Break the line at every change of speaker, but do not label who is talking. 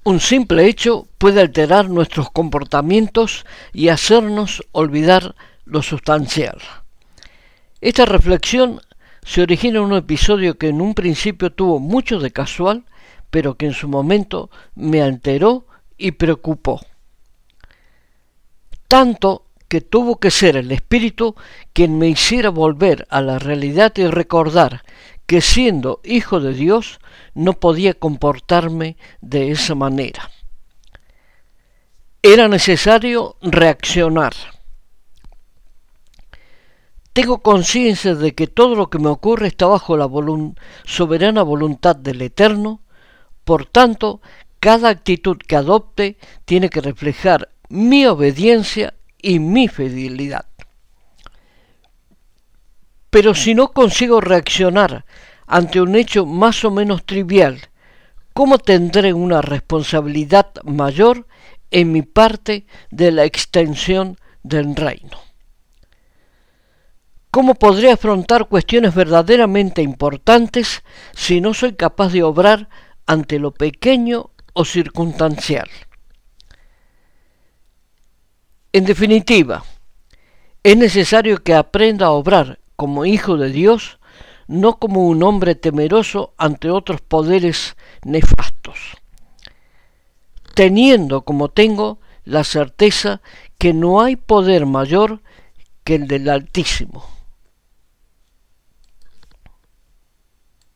Un simple hecho puede alterar nuestros comportamientos y hacernos olvidar lo sustancial. Esta reflexión se origina en un episodio que en un principio tuvo mucho de casual, pero que en su momento me alteró y preocupó. Tanto que tuvo que ser el Espíritu quien me hiciera volver a la realidad y recordar que siendo hijo de Dios no podía comportarme de esa manera. Era necesario reaccionar. Tengo conciencia de que todo lo que me ocurre está bajo la soberana voluntad del Eterno, por tanto, cada actitud que adopte tiene que reflejar mi obediencia y mi fidelidad. Pero si no consigo reaccionar ante un hecho más o menos trivial, ¿cómo tendré una responsabilidad mayor en mi parte de la extensión del reino? ¿Cómo podré afrontar cuestiones verdaderamente importantes si no soy capaz de obrar ante lo pequeño o circunstancial? En definitiva, es necesario que aprenda a obrar como hijo de Dios, no como un hombre temeroso ante otros poderes nefastos, teniendo como tengo la certeza que no hay poder mayor que el del Altísimo.